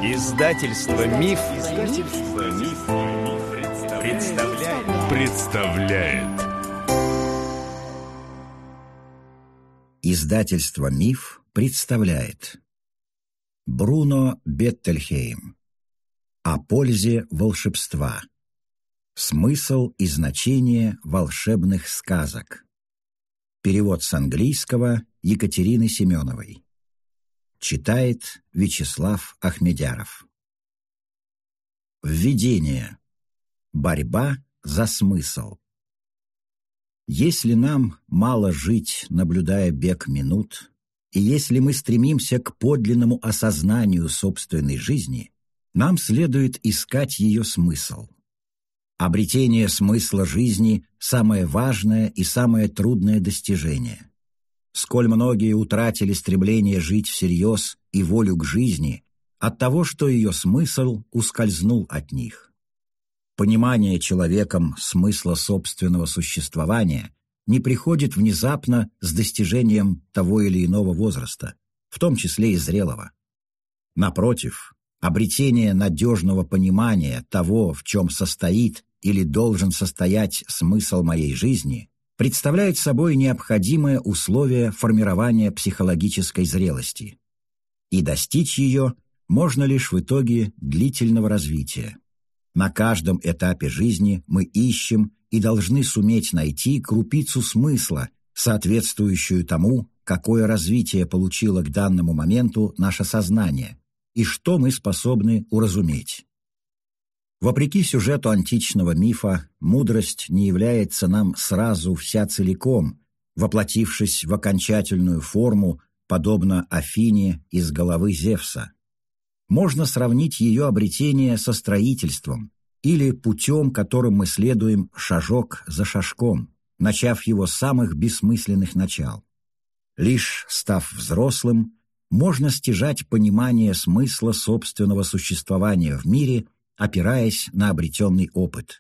Издательство Миф, представляет. Издательство Миф представляет Бруно Беттельхейм. О пользе волшебства. Смысл и значение волшебных сказок. Перевод с английского Екатерины Семеновой. Читает Вячеслав Ахмедяров. Введение. Борьба за смысл. Если нам мало жить, наблюдая бег минут, и если мы стремимся к подлинному осознанию собственной жизни, нам следует искать ее смысл. Обретение смысла жизни – самое важное и самое трудное достижение. Сколь многие утратили стремление жить всерьез и волю к жизни от того, что ее смысл ускользнул от них. Понимание человеком смысла собственного существования не приходит внезапно с достижением того или иного возраста, в том числе и зрелого. Напротив, обретение надежного понимания того, в чем состоит или должен состоять смысл моей жизни, представляет собой необходимое условие формирования психологической зрелости. И достичь ее можно лишь в итоге длительного развития. На каждом этапе жизни мы ищем и должны суметь найти крупицу смысла, соответствующую тому, какое развитие получило к данному моменту наше сознание, и что мы способны уразуметь. Вопреки сюжету античного мифа, мудрость не является нам сразу вся целиком, воплотившись в окончательную форму, подобно Афине из головы Зевса. Можно сравнить ее обретение со строительством или путем, которым мы следуем шажок за шажком, начав его с самых бессмысленных начал. Лишь став взрослым, можно стяжать понимание смысла собственного существования в мире, опираясь на обретенный опыт.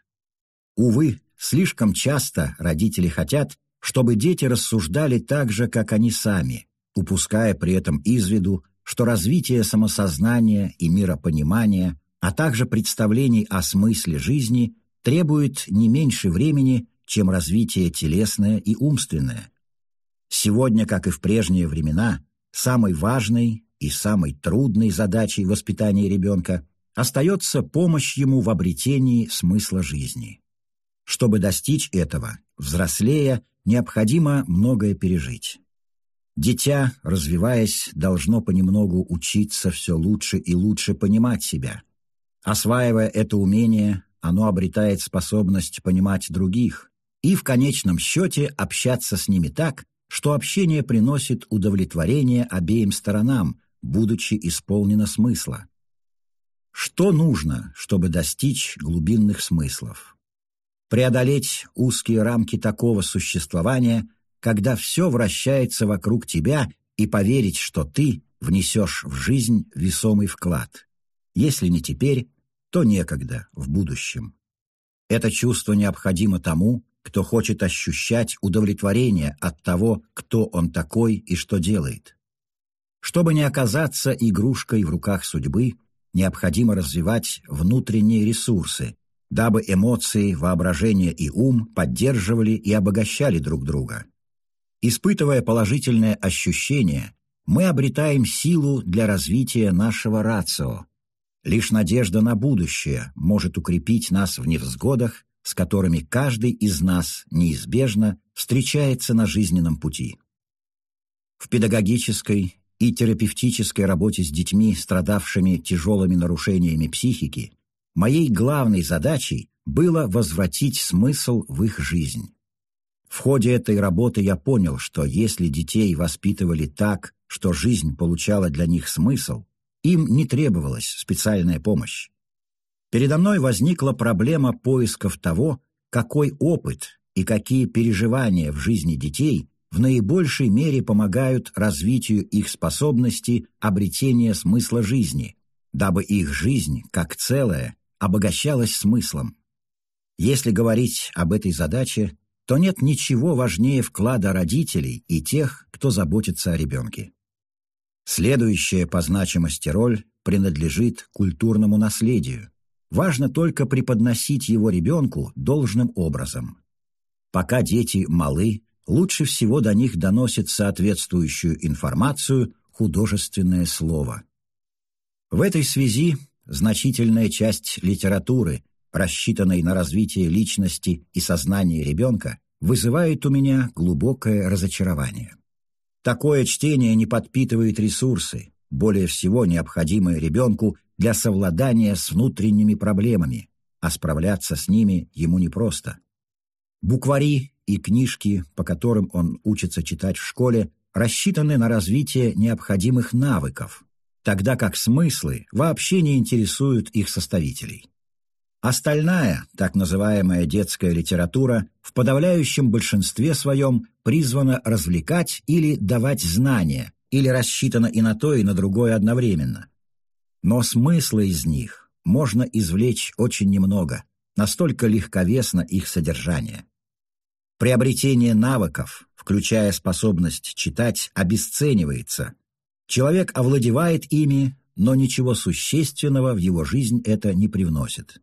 Увы, слишком часто родители хотят, чтобы дети рассуждали так же, как они сами, упуская при этом из виду, что развитие самосознания и миропонимания, а также представлений о смысле жизни требует не меньше времени, чем развитие телесное и умственное. Сегодня, как и в прежние времена, самой важной и самой трудной задачей воспитания ребенка остается помощь ему в обретении смысла жизни. Чтобы достичь этого, взрослея, необходимо многое пережить. Дитя, развиваясь, должно понемногу учиться все лучше и лучше понимать себя. Осваивая это умение, оно обретает способность понимать других и, в конечном счете, общаться с ними так, что общение приносит удовлетворение обеим сторонам, будучи исполнено смысла. Что нужно, чтобы достичь глубинных смыслов? Преодолеть узкие рамки такого существования, когда все вращается вокруг тебя, и поверить, что ты внесешь в жизнь весомый вклад. Если не теперь, то некогда, в будущем. Это чувство необходимо тому, кто хочет ощущать удовлетворение от того, кто он такой и что делает. Чтобы не оказаться игрушкой в руках судьбы, необходимо развивать внутренние ресурсы, дабы эмоции, воображение и ум поддерживали и обогащали друг друга. Испытывая положительное ощущение, мы обретаем силу для развития нашего рацио. Лишь надежда на будущее может укрепить нас в невзгодах, с которыми каждый из нас неизбежно встречается на жизненном пути. В педагогической и терапевтической работе с детьми, страдавшими тяжелыми нарушениями психики, моей главной задачей было возвратить смысл в их жизнь. В ходе этой работы я понял, что если детей воспитывали так, что жизнь получала для них смысл, им не требовалась специальная помощь. Передо мной возникла проблема поисков того, какой опыт и какие переживания в жизни детей в наибольшей мере помогают развитию их способности обретения смысла жизни, дабы их жизнь, как целое, обогащалась смыслом. Если говорить об этой задаче, то нет ничего важнее вклада родителей и тех, кто заботится о ребенке. Следующая по значимости роль принадлежит культурному наследию. Важно только преподносить его ребенку должным образом. Пока дети малы, лучше всего до них доносит соответствующую информацию художественное слово. В этой связи значительная часть литературы, рассчитанной на развитие личности и сознания ребенка, вызывает у меня глубокое разочарование. Такое чтение не подпитывает ресурсы, более всего необходимые ребенку для совладания с внутренними проблемами, а справляться с ними ему непросто. Буквари и книжки, по которым он учится читать в школе, рассчитаны на развитие необходимых навыков, тогда как смыслы вообще не интересуют их составителей. Остальная, так называемая детская литература, в подавляющем большинстве своем призвана развлекать или давать знания, или рассчитана и на то, и на другое одновременно. Но смысла из них можно извлечь очень немного, настолько легковесно их содержание. Приобретение навыков, включая способность читать, обесценивается. Человек овладевает ими, но ничего существенного в его жизнь это не привносит.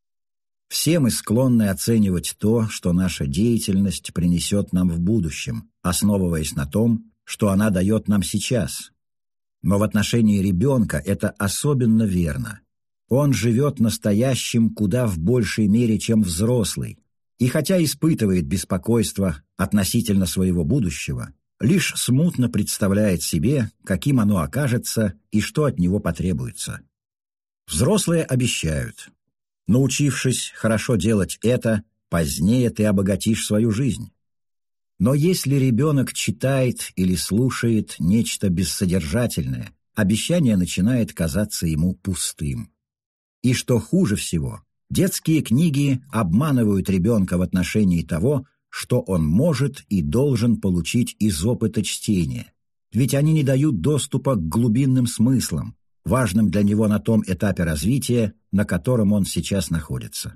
Все мы склонны оценивать то, что наша деятельность принесет нам в будущем, основываясь на том, что она дает нам сейчас. Но в отношении ребенка это особенно верно. Он живет настоящим куда в большей мере, чем взрослый, и хотя испытывает беспокойство относительно своего будущего, лишь смутно представляет себе, каким оно окажется и что от него потребуется. Взрослые обещают: научившись хорошо делать это, позднее ты обогатишь свою жизнь. Но если ребенок читает или слушает нечто бессодержательное, обещание начинает казаться ему пустым. И что хуже всего, детские книги обманывают ребенка в отношении того, что он может и должен получить из опыта чтения, ведь они не дают доступа к глубинным смыслам, важным для него на том этапе развития, на котором он сейчас находится.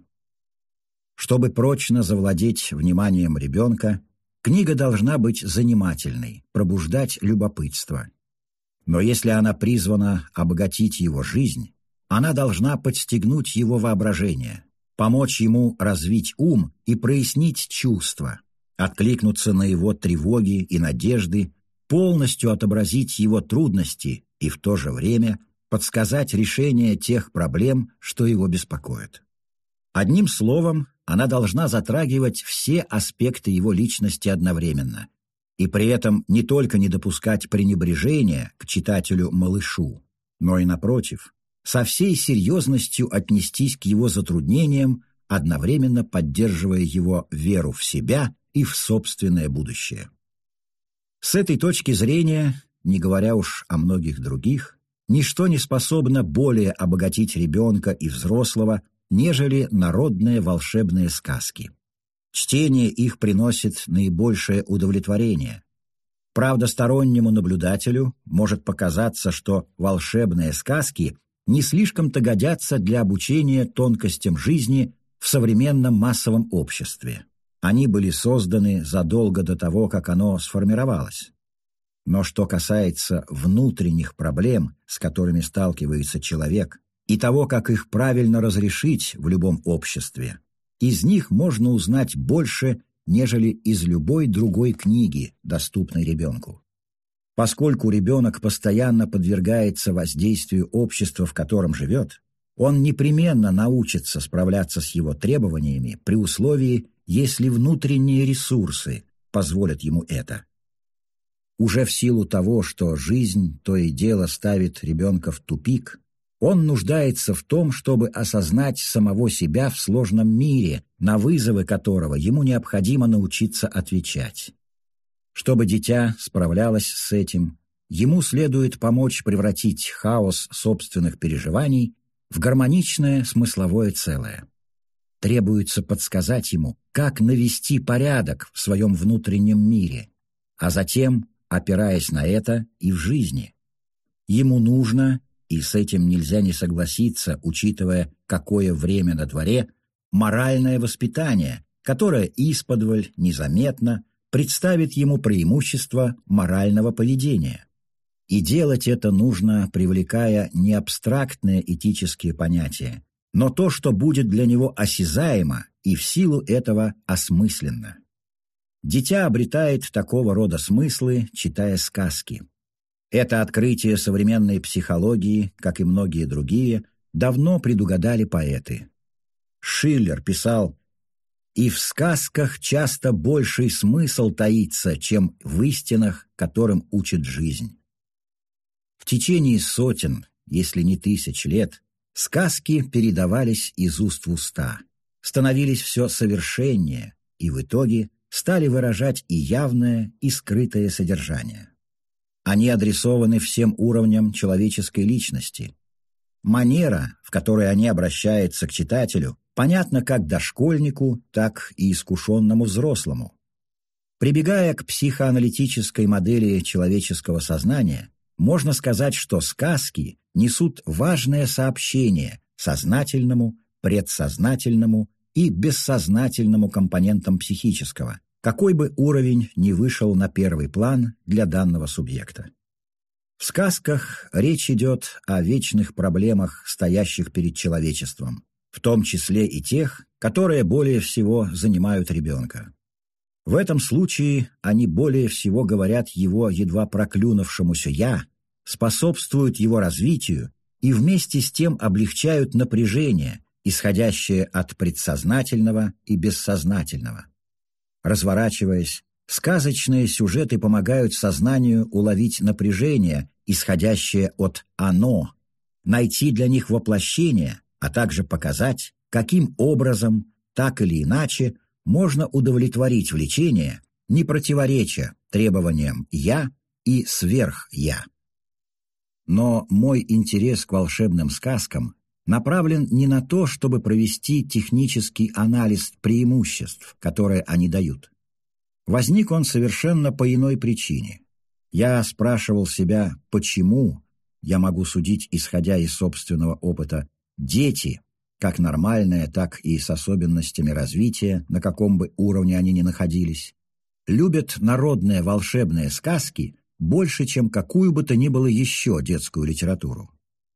Чтобы прочно завладеть вниманием ребенка, книга должна быть занимательной, пробуждать любопытство. Но если она призвана обогатить его жизнь, она должна подстегнуть его воображение, помочь ему развить ум и прояснить чувства, откликнуться на его тревоги и надежды, полностью отобразить его трудности и в то же время подсказать решение тех проблем, что его беспокоят. Одним словом, она должна затрагивать все аспекты его личности одновременно, и при этом не только не допускать пренебрежения к читателю-малышу, но и, напротив, со всей серьезностью отнестись к его затруднениям, одновременно поддерживая его веру в себя и в собственное будущее. С этой точки зрения, не говоря уж о многих других, ничто не способно более обогатить ребенка и взрослого, нежели народные волшебные сказки. Чтение их приносит наибольшее удовлетворение. Правда, стороннему наблюдателю может показаться, что волшебные сказки не слишком-то годятся для обучения тонкостям жизни в современном массовом обществе. Они были созданы задолго до того, как оно сформировалось. Но что касается внутренних проблем, с которыми сталкивается человек, и того, как их правильно разрешить в любом обществе, из них можно узнать больше, нежели из любой другой книги, доступной ребенку. Поскольку ребенок постоянно подвергается воздействию общества, в котором живет, он непременно научится справляться с его требованиями при условии, если внутренние ресурсы позволят ему это. Уже в силу того, что жизнь то и дело ставит ребенка в тупик, он нуждается в том, чтобы осознать самого себя в сложном мире, на вызовы которого ему необходимо научиться отвечать. Чтобы дитя справлялось с этим, ему следует помочь превратить хаос собственных переживаний в гармоничное смысловое целое. Требуется подсказать ему, как навести порядок в своем внутреннем мире, а затем, опираясь на это, и в жизни. Ему нужно, и с этим нельзя не согласиться, учитывая, какое время на дворе, моральное воспитание, которое исподволь, незаметно, представит ему преимущества морального поведения. И делать это нужно, привлекая не абстрактные этические понятия, но то, что будет для него осязаемо и в силу этого осмысленно. Дитя обретает такого рода смыслы, читая сказки. Это открытие современной психологии, как и многие другие, давно предугадали поэты. Шиллер писал: «И в сказках часто больший смысл таится, чем в истинах, которым учит жизнь». В течение сотен, если не тысяч лет, сказки передавались из уст в уста, становились все совершеннее и в итоге стали выражать и явное, и скрытое содержание. Они адресованы всем уровням человеческой личности. Манера, в которой они обращаются к читателю, понятна как дошкольнику, так и искушенному взрослому. Прибегая к психоаналитической модели человеческого сознания, можно сказать, что сказки несут важное сообщение сознательному, предсознательному и бессознательному компонентам психического, какой бы уровень ни вышел на первый план для данного субъекта. В сказках речь идет о вечных проблемах, стоящих перед человечеством, в том числе и тех, которые более всего занимают ребенка. В этом случае они более всего говорят его едва проклюнувшемуся «я», способствуют его развитию и вместе с тем облегчают напряжение, исходящее от предсознательного и бессознательного. Разворачиваясь, сказочные сюжеты помогают сознанию уловить напряжение, исходящее от «оно», найти для них воплощение, а также показать, каким образом, так или иначе, можно удовлетворить влечение, не противореча требованиям «я» и «сверх-я». Но мой интерес к волшебным сказкам направлен не на то, чтобы провести технический анализ преимуществ, которые они дают. Возник он совершенно по иной причине. Я спрашивал себя, почему, я могу судить, исходя из собственного опыта, дети, как нормальные, так и с особенностями развития, на каком бы уровне они ни находились, любят народные волшебные сказки больше, чем какую бы то ни было еще детскую литературу.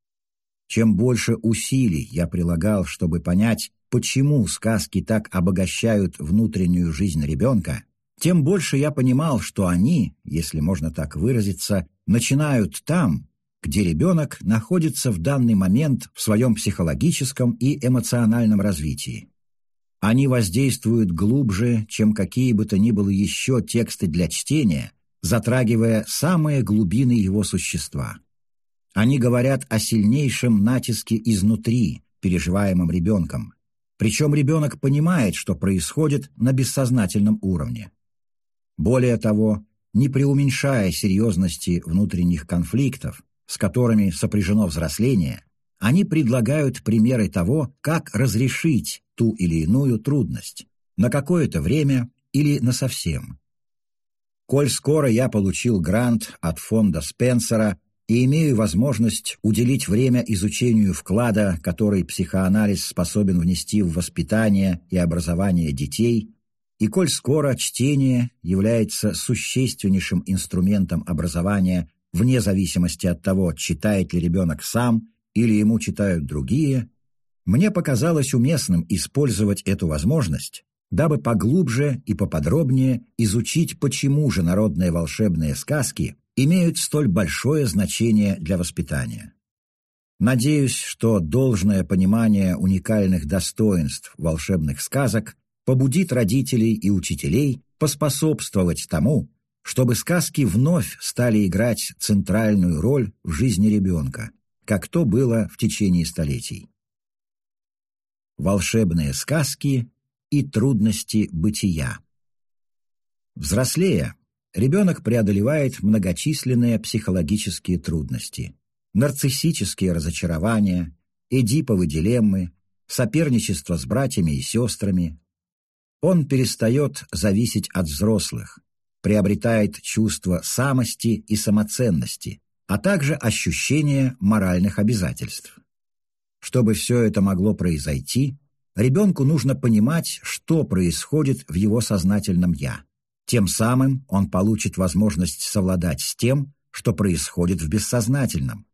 Чем больше усилий я прилагал, чтобы понять, почему сказки так обогащают внутреннюю жизнь ребенка, тем больше я понимал, что они, если можно так выразиться, начинают там, где ребенок находится в данный момент в своем психологическом и эмоциональном развитии. Они воздействуют глубже, чем какие бы то ни было еще тексты для чтения, затрагивая самые глубины его существа. Они говорят о сильнейшем натиске изнутри, переживаемом ребенком. Причем ребенок понимает, что происходит на бессознательном уровне. Более того, не преуменьшая серьезности внутренних конфликтов, с которыми сопряжено взросление, они предлагают примеры того, как разрешить ту или иную трудность, на какое-то время или насовсем. Коль скоро я получил грант от фонда Спенсера и имею возможность уделить время изучению вклада, который психоанализ способен внести в воспитание и образование детей, и коль скоро чтение является существеннейшим инструментом образования вне зависимости от того, читает ли ребенок сам или ему читают другие, мне показалось уместным использовать эту возможность, дабы поглубже и поподробнее изучить, почему же народные волшебные сказки имеют столь большое значение для воспитания. Надеюсь, что должное понимание уникальных достоинств волшебных сказок побудит родителей и учителей поспособствовать тому, чтобы сказки вновь стали играть центральную роль в жизни ребенка, как то было в течение столетий. Волшебные сказки и трудности бытия. Взрослея, ребенок преодолевает многочисленные психологические трудности, нарциссические разочарования, эдиповы дилеммы, соперничество с братьями и сестрами. Он перестает зависеть от взрослых, приобретает чувство самости и самоценности, а также ощущение моральных обязательств. Чтобы все это могло произойти, ребенку нужно понимать, что происходит в его сознательном «я». Тем самым он получит возможность совладать с тем, что происходит в бессознательном.